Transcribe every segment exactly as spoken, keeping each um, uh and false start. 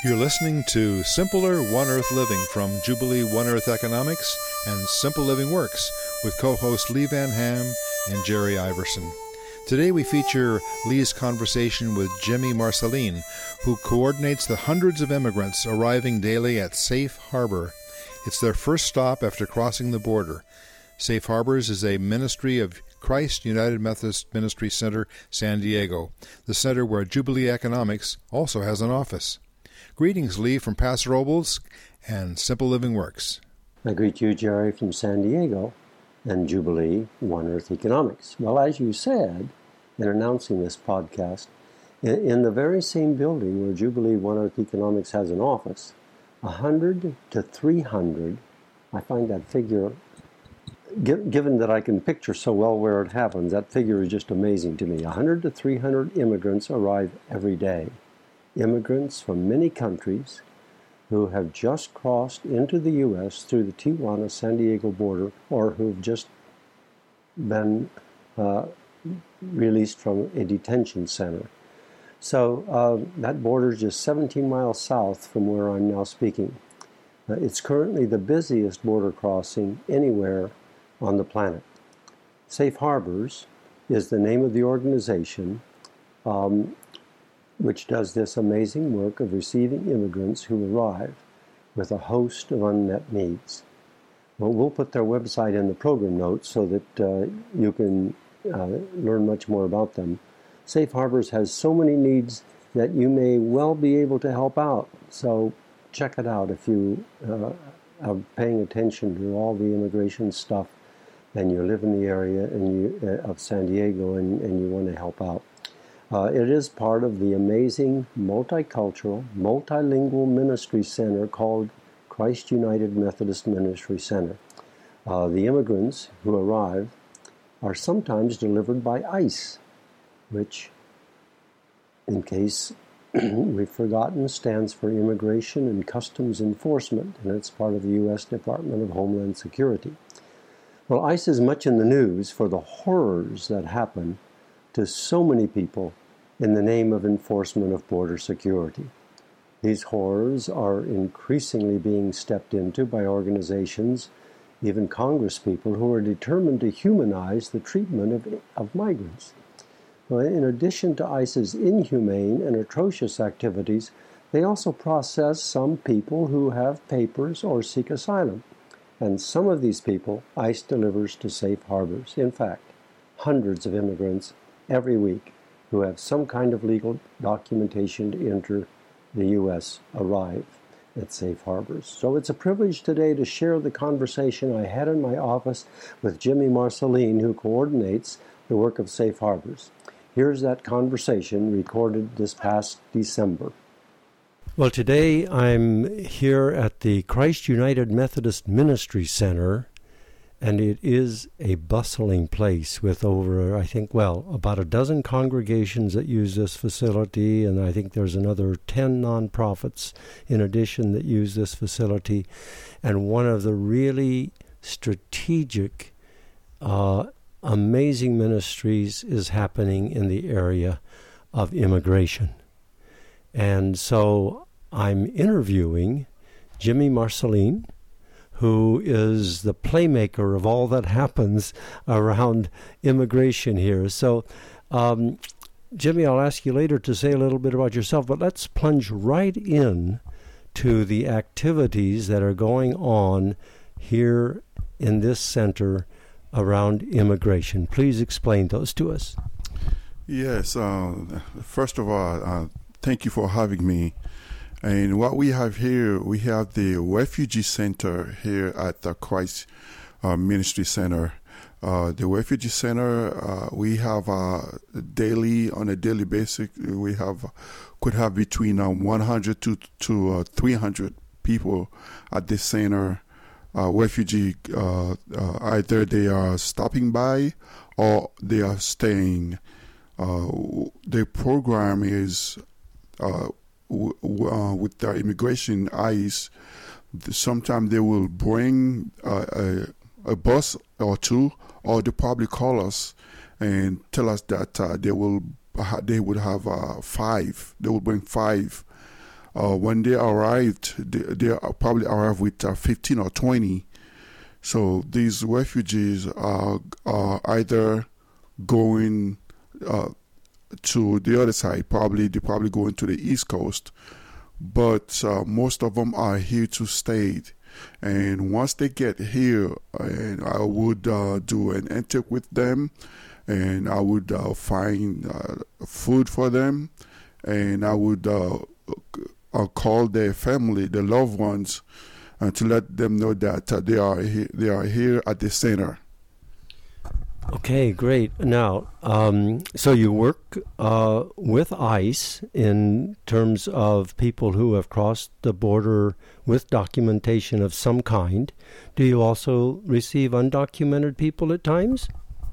You're listening to Simpler One Earth Living from Jubilee One Earth Economics and Simple Living Works with co-hosts Lee Van Ham and Jerry Iverson. Today we feature Lee's conversation with Jimmy Marceline, who coordinates the hundreds of immigrants arriving daily at Safe Harbor. It's their first stop after crossing the border. Safe Harbors is a ministry of Christ United Methodist Ministry Center, San Diego, the center where Jubilee Economics also has an office. Greetings, Lee, from Paso Robles and Simple Living Works. I greet you, Jerry, from San Diego and Jubilee One Earth Economics. Well, as you said in announcing this podcast, in, in the very same building where Jubilee One Earth Economics has an office, one hundred to three hundred, I find that figure, given that I can picture so well where it happens, that figure is just amazing to me. one hundred to three hundred immigrants arrive every day. Immigrants from many countries who have just crossed into the U S through the Tijuana-San Diego border or who've just been uh, released from a detention center. So uh, that border is just seventeen miles south from where I'm now speaking. Uh, it's currently the busiest border crossing anywhere on the planet. Safe Harbors is the name of the organization um, which does this amazing work of receiving immigrants who arrive with a host of unmet needs. Well, we'll put their website in the program notes so that uh, you can uh, learn much more about them. Safe Harbors has so many needs that you may well be able to help out. So check it out if you uh, are paying attention to all the immigration stuff and you live in the area and you, uh, of San Diego and, and you want to help out. Uh, it is part of the amazing multicultural, multilingual ministry center called Christ United Methodist Ministry Center. Uh, the immigrants who arrive are sometimes delivered by ICE, which, in case we've forgotten, stands for Immigration and Customs Enforcement, and it's part of the U S Department of Homeland Security. Well, ICE is much in the news for the horrors that happen to so many people in the name of enforcement of border security. These horrors are increasingly being stepped into by organizations, even congresspeople, who are determined to humanize the treatment of, of migrants. Well, in addition to ICE's inhumane and atrocious activities, they also process some people who have papers or seek asylum. And some of these people ICE delivers to Safe Harbors. In fact, hundreds of immigrants every week who have some kind of legal documentation to enter the U S arrive at Safe Harbors. So it's a privilege today to share the conversation I had in my office with Jimmy Marceline, who coordinates the work of Safe Harbors. Here's that conversation recorded this past December. Well, today I'm here at the Christ United Methodist Ministry Center, and it is a bustling place with over, I think, well, about a dozen congregations that use this facility, and I think there's another ten nonprofits in addition that use this facility. And one of the really strategic, uh, amazing ministries is happening in the area of immigration. And so I'm interviewing Jimmy Marceline, who is the playmaker of all that happens around immigration here. So, um, Jimmy, I'll ask you later to say a little bit about yourself, but let's plunge right in to the activities that are going on here in this center around immigration. Please explain those to us. Yes. Uh, first of all, uh, thank you for having me. And what we have here, we have the Refugee Center here at the Christ uh, Ministry Center. Uh, the Refugee Center, uh, we have uh, daily, on a daily basis, we have could have between uh, one hundred to, to uh, three hundred people at this center. Uh, refugee, uh, uh, either they are stopping by or they are staying. Uh, the program is uh, w- w- uh, with the immigration ICE. Sometimes they will bring uh, a, a bus or two, or they probably call us and tell us that uh, they will they would have uh, five. They will bring five Uh, when they arrived, they, they probably arrived with uh, fifteen or twenty. So these refugees are, are either going uh, to the other side, probably they're probably going to the East Coast, but uh, most of them are here to stay. And once they get here, and I would uh, do an intake with them, and I would uh, find uh, food for them, and I would uh, uh, call their family, their loved ones, uh, to let them know that uh, they are he- they are here at the center. Okay, great. Now, um, so you work uh, with ICE in terms of people who have crossed the border with documentation of some kind. Do you also receive undocumented people at times?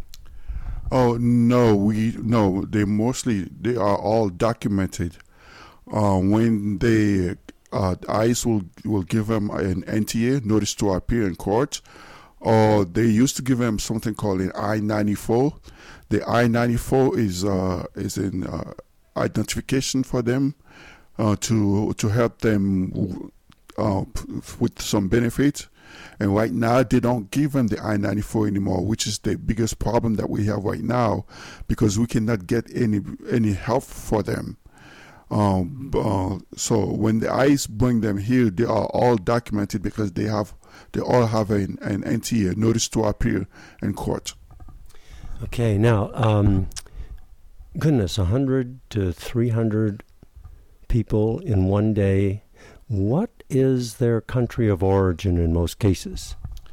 Oh no, we no. They mostly they are all documented. Uh, when they uh, ICE will will give them an N T A, notice to appear in court. Or they used to give them something called an I ninety-four. The I ninety-four is uh, is an uh, identification for them uh, to to help them uh, with some benefits. And right now they don't give them the I ninety-four anymore, which is the biggest problem that we have right now, because we cannot get any any help for them. Um, uh, so when the ICE bring them here, they are all documented because they have they all have an, an N T A, notice to appear in court. Okay, now, um, goodness, one hundred to three hundred people in one day. What is their country of origin in most cases?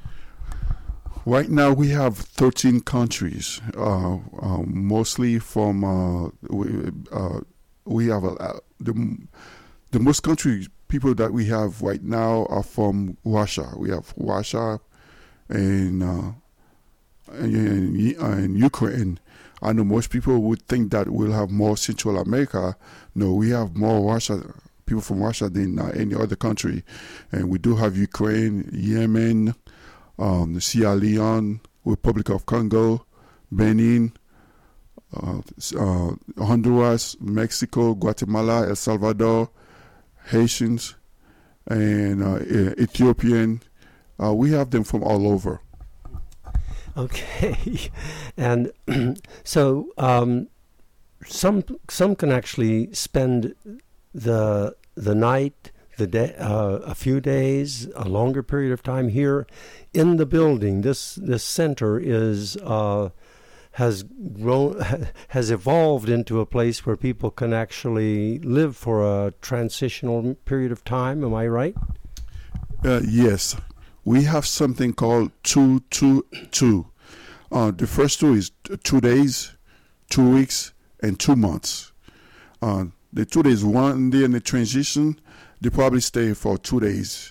Right now we have thirteen countries, uh, uh, mostly from uh, we, uh, we have a, uh, the the most countries people that we have right now are from Russia. We have Russia and uh, and, and Ukraine. I know most people would think that we'll have more Central America. No, we have more Russia people from Russia than uh, any other country, and we do have Ukraine, Yemen, um, Sierra Leone, Republic of Congo, Benin. Uh, uh, Honduras, Mexico, Guatemala, El Salvador, Haitians, and uh, Ethiopian. Uh, we have them from all over. Okay, and so um, some some can actually spend the the night, the day, uh, a few days, a longer period of time here in the building. This this center is. Uh, has grown, has evolved into a place where people can actually live for a transitional period of time. Am I right? Uh, yes. We have something called two two two. Uh, the first two is t- two days, two weeks, and two months. Uh, the two days, one day in the transition, they probably stay for two days.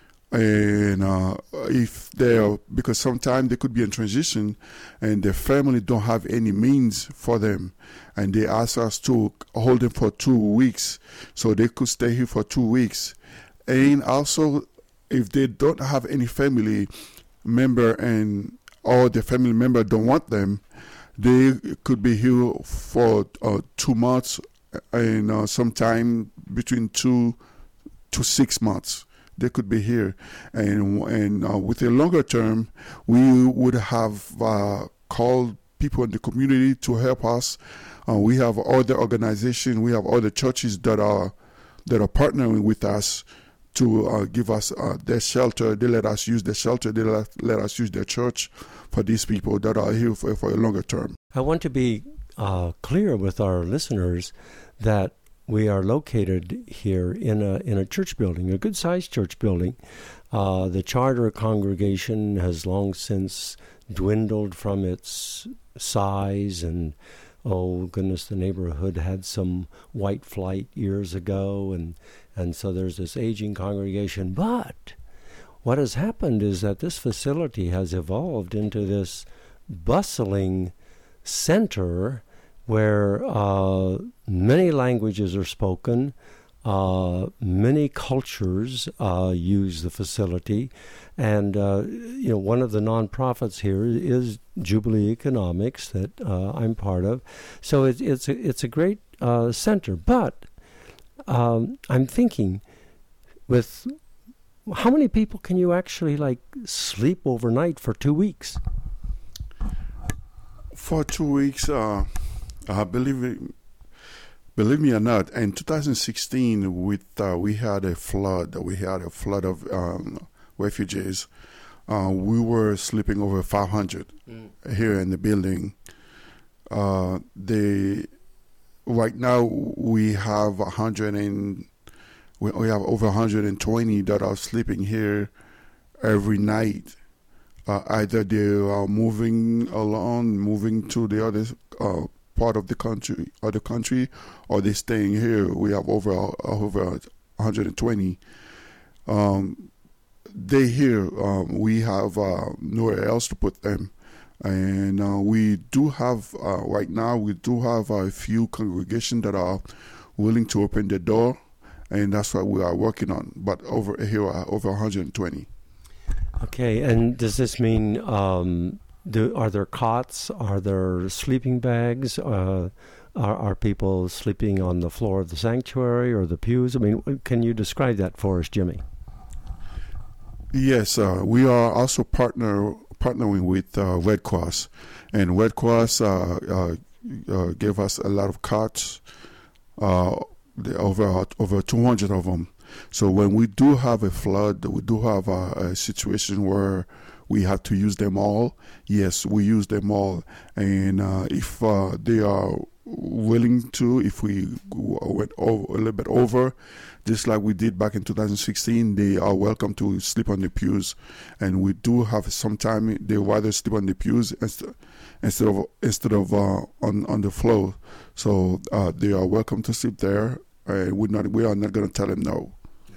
And uh, if they're, because sometimes they could be in transition and their family don't have any means for them, and they ask us to hold them for two weeks so they could stay here for two weeks. And also, if they don't have any family member and or the family member don't want them, they could be here for uh, two months and uh, sometime between two to six months. They could be here, and and uh, with a longer term, we would have uh, called people in the community to help us. Uh, we have other organizations, we have other churches that are that are partnering with us to uh, give us uh, their shelter. They let us use their shelter. They let, let us use their church for these people that are here for, for a longer term. I want to be uh, clear with our listeners that we are located here in a in a church building, a good-sized church building. Uh, the charter congregation has long since dwindled from its size, and oh goodness, the neighborhood had some white flight years ago, and and so there's this aging congregation. But what has happened is that this facility has evolved into this bustling center where uh, many languages are spoken, uh, many cultures uh, use the facility, and uh, you know, one of the nonprofits here is Jubilee Economics that uh, I'm part of. So it, it's a, it's a great uh, center, but um, I'm thinking, with how many people can you actually like sleep overnight for two weeks? For two weeks, uh, I believe it, believe me or not, in two thousand sixteen, with uh, we had a flood. We had a flood of um, refugees. Uh, we were sleeping over five hundred mm. here in the building. Uh, they right now we have one hundred and we, we have over one hundred twenty that are sleeping here every night. Uh, either they are moving along, moving to the other uh, part of the country, other country, or they're staying here. We have over over one hundred twenty. Um, they here. Um, we have uh, nowhere else to put them, and uh, we do have uh, right now. We do have a few congregations that are willing to open the door, and that's what we are working on. But over here, are over one hundred twenty. Okay, and does this mean um, do, are there cots? Are there sleeping bags? Uh, are, are people sleeping on the floor of the sanctuary or the pews? I mean, can you describe that for us, Jimmy? Yes, uh, we are also partner partnering with uh, Red Cross, and Red Cross uh, uh, uh, gave us a lot of cots, uh, over over two hundred of them. So when we do have a flood, we do have a, a situation where we have to use them all. Yes, we use them all. And uh, if uh, they are willing to, if we went over, a little bit over, just like we did back in two thousand sixteen, they are welcome to sleep on the pews. And we do have some time they rather sleep on the pews instead instead of instead of uh, on on the floor. So uh, they are welcome to sleep there. And we're not we are not going to tell them no.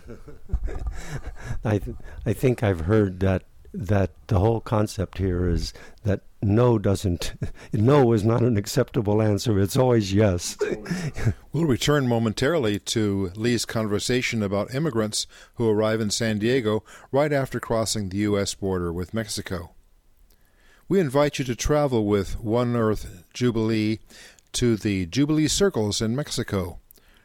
I th- I think I've heard that that the whole concept here is that no doesn't no is not an acceptable answer. It's always yes. We'll return momentarily to Lee's conversation about immigrants who arrive in San Diego right after crossing the U S border with Mexico. We invite you to travel with One Earth Jubilee to the Jubilee Circles in Mexico.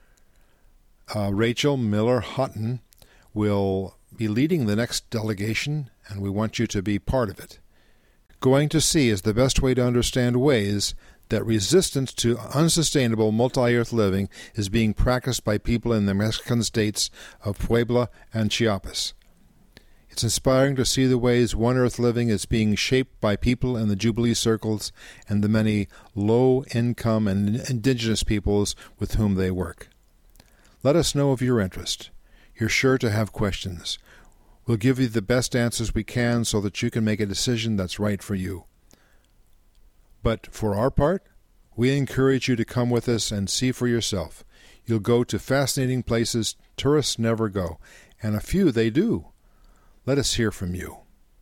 Uh, Rachel Miller-Houghton will be leading the next delegation, and we want you to be part of it. Going to sea is the best way to understand ways that resistance to unsustainable multi-earth living is being practiced by people in the Mexican states of Puebla and Chiapas. It's inspiring to see the ways One Earth living is being shaped by people in the Jubilee Circles and the many low-income and indigenous peoples with whom they work. Let us know of your interest. You're sure to have questions. We'll give you the best answers we can so that you can make a decision that's right for you. But for our part, we encourage you to come with us and see for yourself. You'll go to fascinating places tourists never go, and a few they do. Let us hear from you.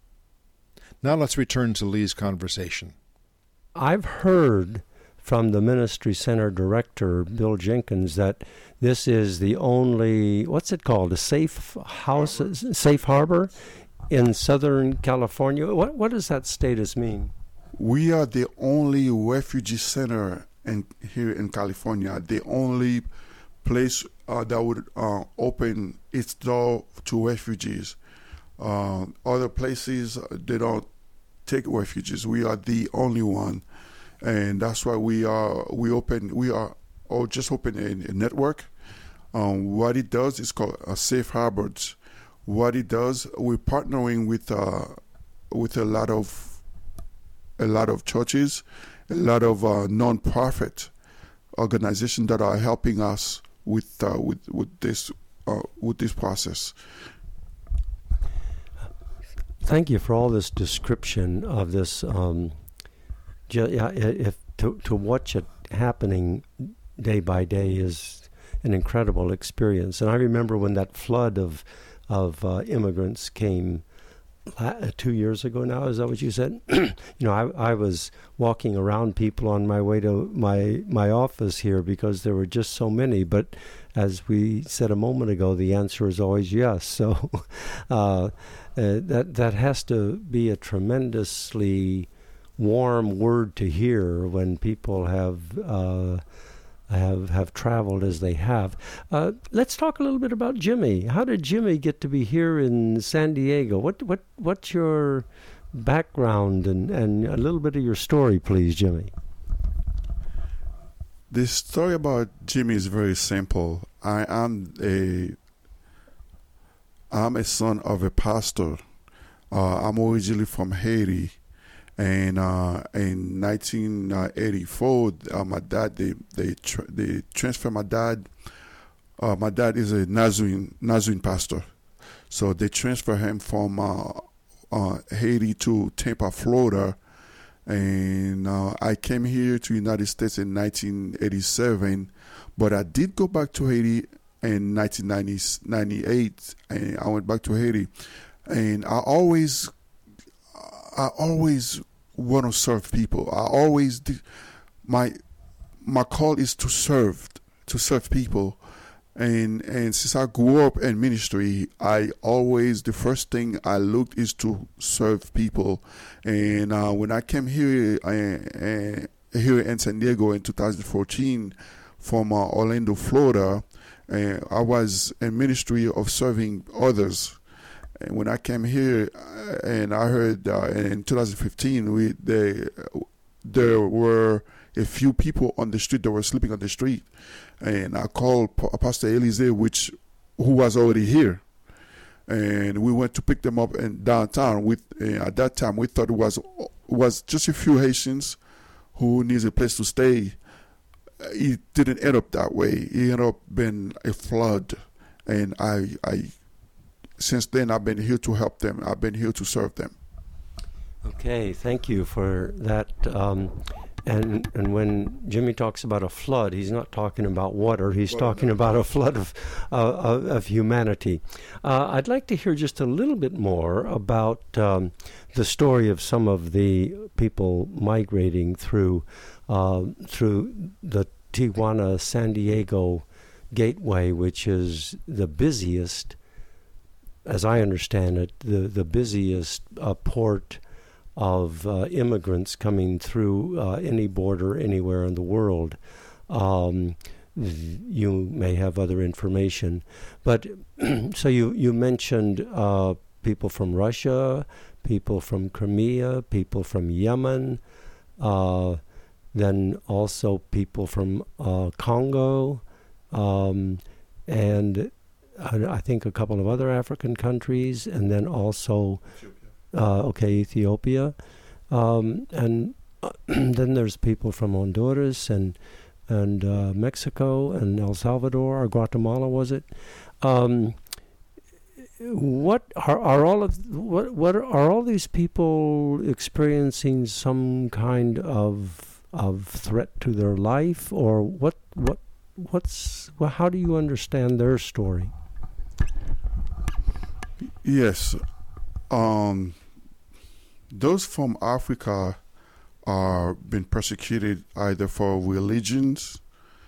Now let's return to Lee's conversation. I've heard from the Ministry Center Director, Bill Jenkins, that this is the only, what's it called, a safe house, safe harbor in Southern California. What what does that status mean? We are the only refugee center in, here in California, the only place uh, that would uh, open its door to refugees. Uh, other places, they don't take refugees. We are the only one. And that's why we are we open we are or just open a, a network. Um, what it does is called a Safe Harbors. What it does, we're partnering with uh, with a lot of a lot of churches, a lot of uh, non-profit organizations that are helping us with uh, with with this uh, with this process. Thank you for all this description of this. Um, Yeah, if to to watch it happening day by day is an incredible experience. And I remember when that flood of of uh, immigrants came uh, two years ago now. Is that what you said? You know, I I was walking around people on my way to my my office here because there were just so many. But as we said a moment ago, the answer is always yes. So uh, uh, that that has to be a tremendously warm word to hear when people have uh, have have traveled as they have. Uh, let's talk a little bit about Jimmy. How did Jimmy get to be here in San Diego? What what what's your background and, and a little bit of your story, please, Jimmy? The story about Jimmy is very simple. I am a I'm a son of a pastor. Uh, I'm originally from Haiti. And uh, in nineteen eighty-four, uh, my dad they they tra- they transferred my dad. Uh, my dad is a Nazarene Nazarene pastor, so they transferred him from uh, uh, Haiti to Tampa, Florida. And uh, I came here to the United States in nineteen eighty-seven, but I did go back to Haiti in nineteen ninety-eight, and I went back to Haiti, and I always, I always want to serve people. I always do. My my call is to serve, to serve people, and and since I grew up in ministry, I always the first thing I looked is to serve people. And uh, when I came here, I, uh, here in San Diego in two thousand fourteen from uh, Orlando, Florida, uh, I was in ministry of serving others. And when I came here, uh, and I heard uh, in two thousand fifteen, we they, there were a few people on the street that were sleeping on the street, and I called P- Pastor Elise, which who was already here, and we went to pick them up in downtown. With uh, at that time, we thought it was was just a few Haitians who needs a place to stay. It didn't end up that way. It ended up being a flood, and I I. Since then, I've been here to help them. I've been here to serve them. Okay, thank you for that. Um, and and when Jimmy talks about a flood, he's not talking about water. He's well, talking no. about a flood of uh, of, of humanity. Uh, I'd like to hear just a little bit more about um, the story of some of the people migrating through uh, through the Tijuana San Diego gateway, which is the busiest, as I understand it, the, the busiest uh, port of uh, immigrants coming through uh, any border anywhere in the world. Um, you may have other information. But so you, you mentioned uh, people from Russia, people from Crimea, people from Yemen, uh, then also people from uh, Congo, um, and I think a couple of other African countries, and then also, uh, okay, Ethiopia, um, and uh, then there's people from Honduras and and uh, Mexico and El Salvador or Guatemala, was it? Um, what are are all of what what are, are all these people experiencing some kind of of threat to their life, or what what what's well, how do you understand their story? Yes, um, those from Africa are being persecuted either for religions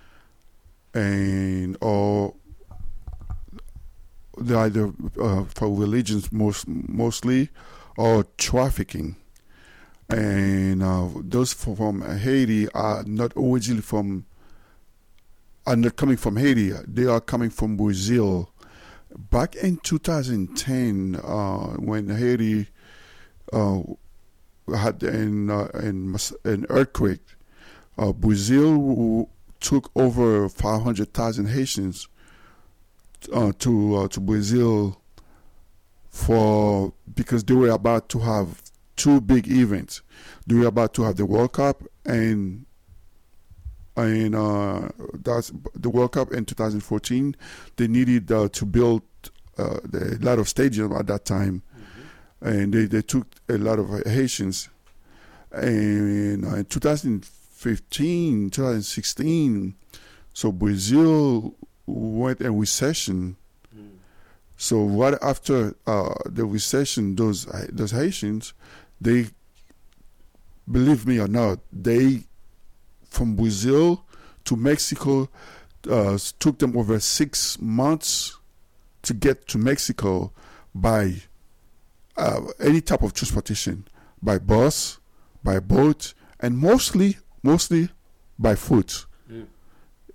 and or they're either uh, for religions most mostly or trafficking. And uh, those from Haiti are not originally from are not coming from Haiti. They are coming from Brazil. Back in two thousand ten, uh, when Haiti uh, had an, uh, an, an earthquake, uh, Brazil w- took over five hundred thousand Haitians uh, to uh, to Brazil for because they were about to have two big events. They were about to have the World Cup and and uh, that's the World Cup in two thousand fourteen. They needed uh, to build uh, a lot of stadiums at that time, mm-hmm. and they, they took a lot of Haitians. And uh, in two thousand fifteen, two thousand sixteen, so Brazil went in recession. Mm. So right after uh, the recession, those those Haitians, they, believe me or not, they from Brazil to Mexico, uh, took them over six months to get to Mexico by uh, any type of transportation, by bus, by boat, and mostly, mostly by foot. Mm.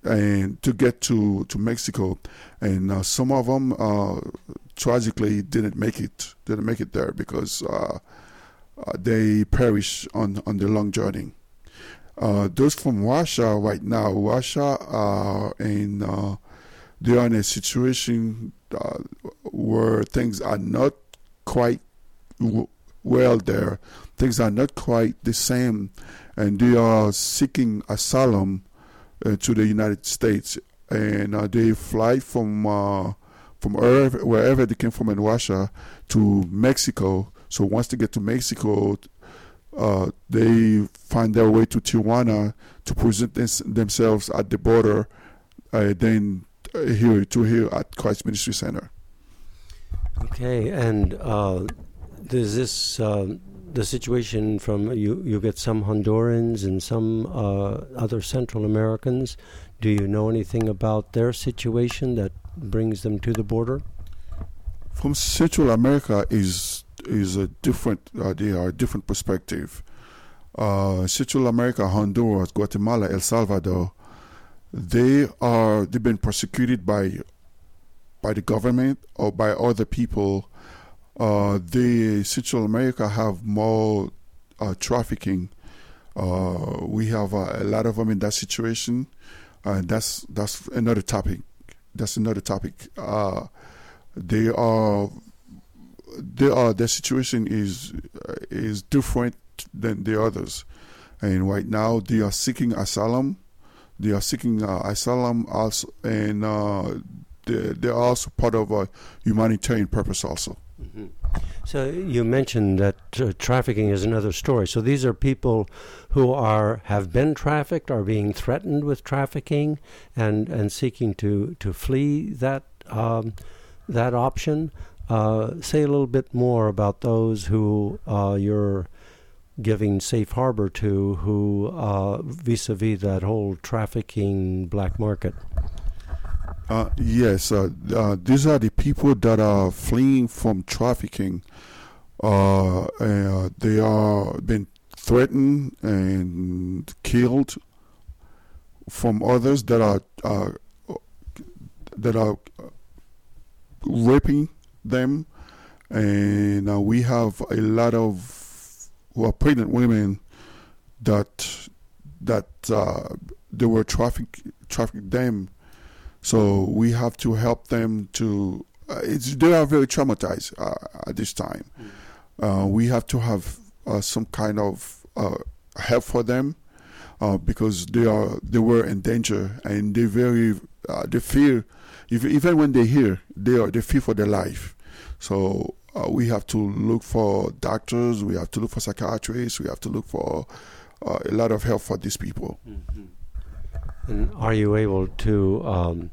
and to get to, to Mexico, and uh, some of them uh, tragically didn't make it didn't make it there because uh, uh, they perish on, on the long journey. Uh, those from Russia right now, Russia uh, and uh, they are in a situation uh, where things are not quite w- well there. Things are not quite the same, and they are seeking asylum uh, to the United States, and uh, they fly from uh, from wherever, wherever they came from in Russia to Mexico. So once they get to Mexico, uh, they find their way to Tijuana to present this, themselves at the border, uh, then uh, here to here at Christ Ministry Center. Okay, and uh, does this uh, the situation from you? You get some Hondurans and some uh, other Central Americans. Do you know anything about their situation that brings them to the border? From Central America is is a different. Uh, they are a different perspective. Uh, Central America, Honduras, Guatemala, El Salvador, they are they've been persecuted by by the government or by other people. Uh, the Central America have more uh, trafficking. Uh, we have uh, a lot of them in that situation, and uh, that's that's another topic. That's another topic. Uh, they are, they are. Their situation is uh, is different than the others, and right now they are seeking asylum. They are seeking uh, asylum also, and uh, they they are also part of a humanitarian purpose also. Mm-hmm. So you mentioned that uh, trafficking is another story. So these are people who are have been trafficked, are being threatened with trafficking, and, and seeking to, to flee that um, that option. Uh, say a little bit more about those who uh, you're giving safe harbor to, who uh, vis-a-vis that whole trafficking black market. Uh, yes, uh, uh, these are the people that are fleeing from trafficking. Uh, uh, they are being threatened and killed from others that are uh, that are raping them, and uh, we have a lot of well, pregnant women that that uh, they were traffic trafficked them. So we have to help them to. Uh, it's, they are very traumatized uh, at this time. Mm. Uh, we have to have uh, some kind of uh, help for them uh, because they are they were in danger, and they very uh, they fear. If, even when they hear, they are they fear for their life. So uh, we have to look for doctors. We have to look for psychiatrists. We have to look for uh, a lot of help for these people. Mm-hmm. And are you able to, um,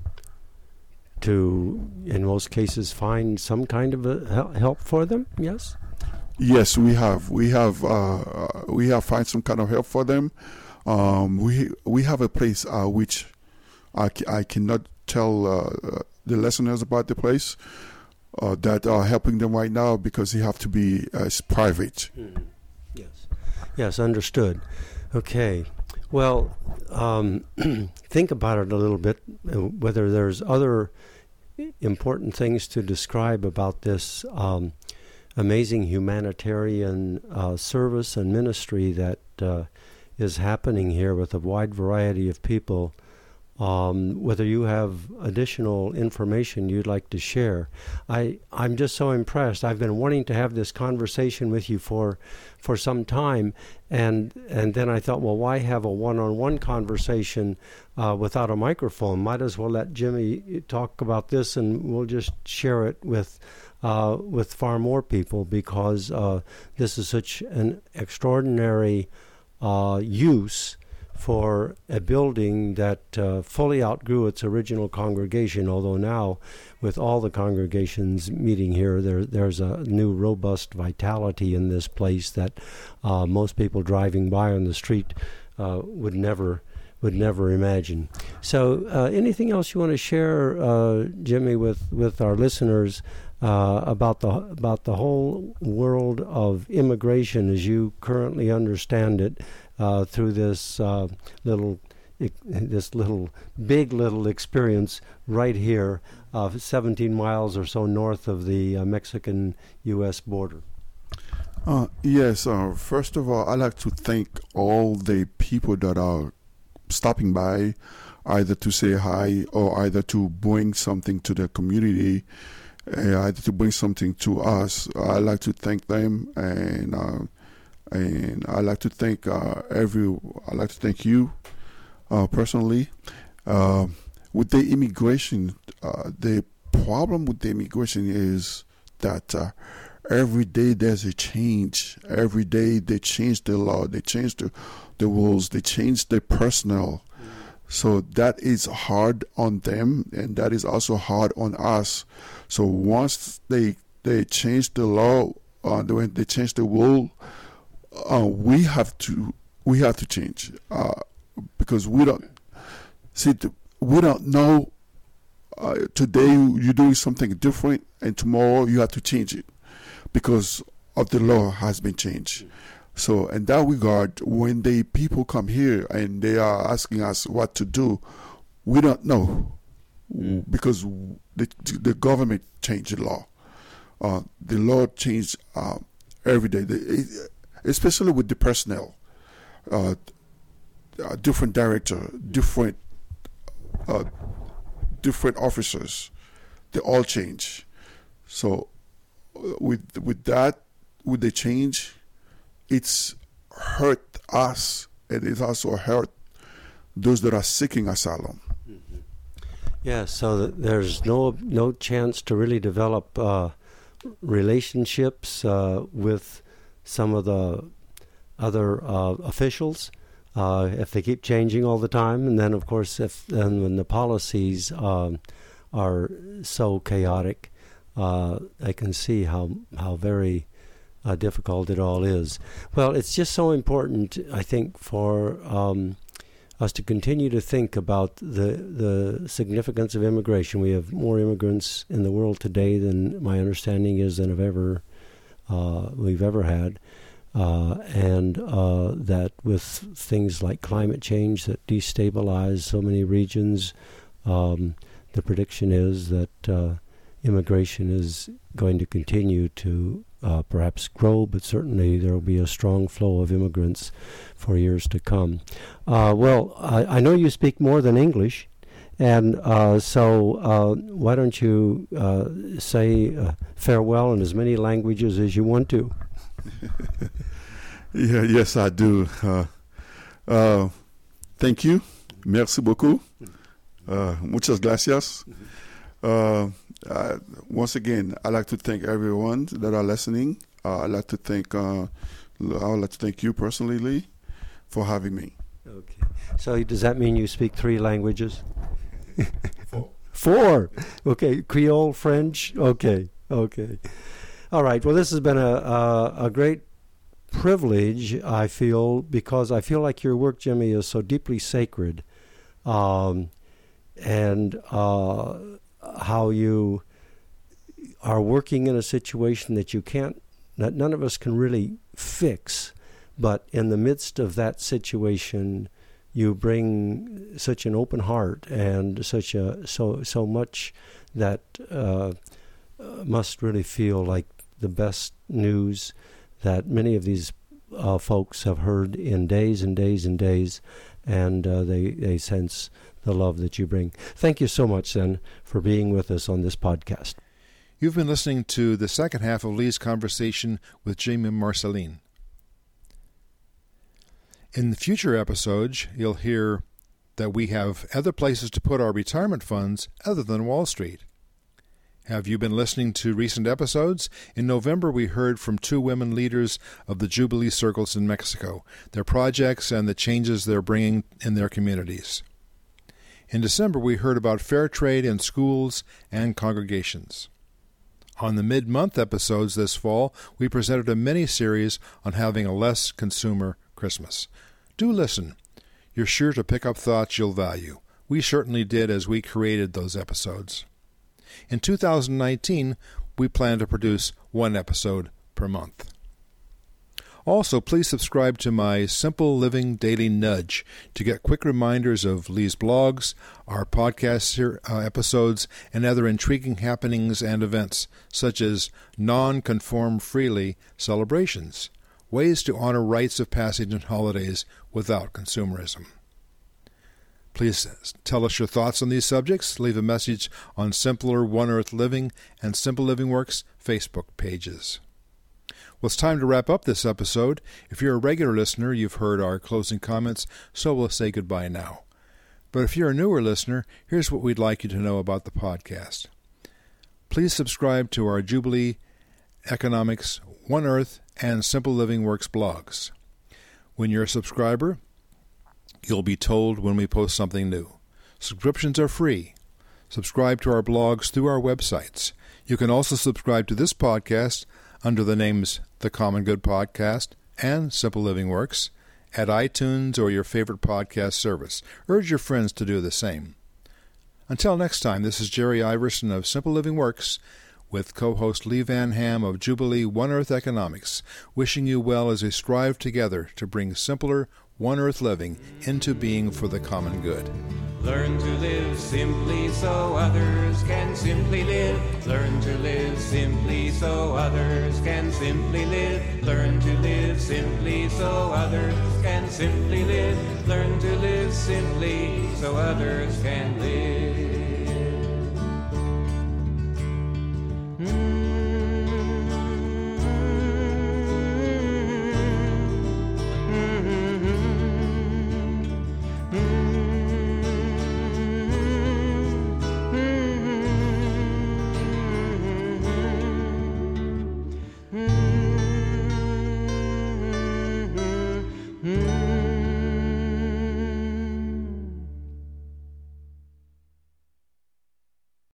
to in most cases, find some kind of a help for them? Yes. Yes, we have. We have. Uh, we have find some kind of help for them. Um, we we have a place uh, which I, I cannot tell uh, the listeners about the place uh, that are helping them right now because you have to be uh, it's private. Mm-hmm. Yes. Yes. Understood. Okay. Well, um, think about it a little bit, uh, whether there's other important things to describe about this um, amazing humanitarian uh, service and ministry that uh, is happening here with a wide variety of people. Um, whether you have additional information you'd like to share. I, I'm just so impressed. I've been wanting to have this conversation with you for for some time, and and then I thought, well, why have a one-on-one conversation uh, without a microphone? Might as well let Jimmy talk about this, and we'll just share it with uh, with far more people, because uh, this is such an extraordinary uh, use for a building that uh, fully outgrew its original congregation, although now with all the congregations meeting here, there, there's a new robust vitality in this place that uh, most people driving by on the street uh, would never would never imagine. So uh, anything else you want to share, uh, Jimmy, with, with our listeners uh, about the about the whole world of immigration as you currently understand it? Uh, through this uh, little this little, big little experience right here, uh, seventeen miles or so north of the uh, Mexican-U S border. Uh, yes, uh, first of all, I'd like to thank all the people that are stopping by, either to say hi or either to bring something to the community, uh, either to bring something to us. I'd like to thank them, and uh, and I'd like to thank uh, every. I'd like to thank you uh, personally. Uh, with the immigration, uh, the problem with the immigration is that uh, every day there's a change. Every day they change the law, they change the, the rules, they change the personnel. So that is hard on them, and that is also hard on us. So once they they change the law, uh, when they change the rule, uh, we have to we have to change uh, because we don't see we don't know. Uh, today you're doing something different, and tomorrow you have to change it because of the law has been changed. So in that regard, when the people come here and they are asking us what to do, we don't know mm. because the, the government changed the law. Uh, the law changed uh, every day, the, especially with the personnel. Uh, uh, different director, different uh, different officers, they all change. So uh, with with that, with the change, it's hurt us, and it also hurt those that are seeking asylum. Mm-hmm. Yeah, so that there's no no chance to really develop uh, relationships uh, with some of the other uh, officials uh, if they keep changing all the time, and then of course if and when the policies um, are so chaotic, uh, I can see how how very Uh, difficult it all is. Well, it's just so important, I think, for um, us to continue to think about the the significance of immigration. We have more immigrants in the world today than my understanding is than have ever uh, we've ever had, uh, and uh, that with things like climate change that destabilize so many regions, um, the prediction is that uh, immigration is going to continue to Uh, perhaps grow, but certainly there will be a strong flow of immigrants for years to come. Uh, well, I, I know you speak more than English, and uh, so uh, why don't you uh, say uh, farewell in as many languages as you want to? yeah, yes, I do. Uh, uh, thank you. Merci beaucoup. Uh, muchas gracias. Uh, Uh, once again, I'd like to thank everyone that are listening. Uh, I'd like to thank uh, I would like to thank you personally, Lee, for having me. Okay. So does that mean you speak three languages? Four. Four. Okay. Creole, French. Okay. Okay. All right. Well, this has been a a, a great privilege, I feel, because I feel like your work, Jimmy, is so deeply sacred, um, and. Uh, how you are working in a situation that you can't, that none of us can really fix, but in the midst of that situation, you bring such an open heart and such a so so much that uh, must really feel like the best news that many of these uh, folks have heard in days and days and days, and uh, they they sense the love that you bring. Thank you so much, then, for being with us on this podcast. You've been listening to the second half of Lee's conversation with Jimmy Marceline. In the future episodes, you'll hear that we have other places to put our retirement funds other than Wall Street. Have you been listening to recent episodes? In November, we heard from two women leaders of the Jubilee Circles in Mexico, their projects and the changes they're bringing in their communities. In December, we heard about fair trade in schools and congregations. On the mid-month episodes this fall, we presented a mini-series on having a less consumer Christmas. Do listen. You're sure to pick up thoughts you'll value. We certainly did as we created those episodes. In two thousand nineteen, we plan to produce one episode per month. Also, please subscribe to my Simple Living Daily Nudge to get quick reminders of Lee's blogs, our podcast uh, episodes, and other intriguing happenings and events, such as non-conform freely celebrations, ways to honor rites of passage and holidays without consumerism. Please tell us your thoughts on these subjects. Leave a message on Simpler One Earth Living and Simple Living Works Facebook pages. Well, it's time to wrap up this episode. If you're a regular listener, you've heard our closing comments, so we'll say goodbye now. But if you're a newer listener, here's what we'd like you to know about the podcast. Please subscribe to our Jubilee Economics, One Earth, and Simple Living Works blogs. When you're a subscriber, you'll be told when we post something new. Subscriptions are free. Subscribe to our blogs through our websites. You can also subscribe to this podcast under the names The Common Good Podcast and Simple Living Works at iTunes or your favorite podcast service. Urge your friends to do the same. Until next time, this is Jerry Iverson of Simple Living Works with co-host Lee Van Ham of Jubilee One Earth Economics, wishing you well as we strive together to bring simpler One Earth living into being for the common good. Learn to live simply so others can simply live. Learn to live simply so others can simply live. Learn to live simply so others can simply live. Learn to live simply so others can live.